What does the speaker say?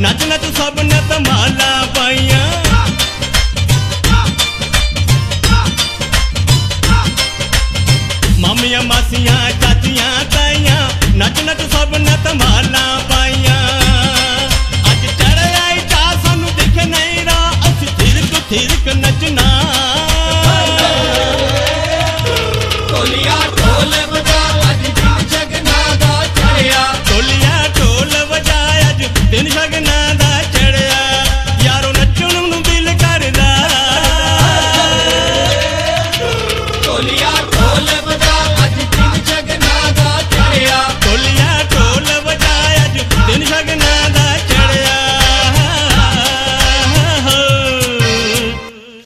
नच नच सब ने धमाला पाइया। मामिया मासियां चाचियां ताइयां नच नच सब ने धमाला पाइया। अज चढ़ आई चा सानू दिखे नहीं रा अस थिरक नचना। ढोलिया ढोल बजा अज दिन शगना दा चढ़िया। ढोलिया ढोल बजा अज दिन शगना दा चढ़िया। यारो नचण नूं दिल करदा। ढोलिया ढोल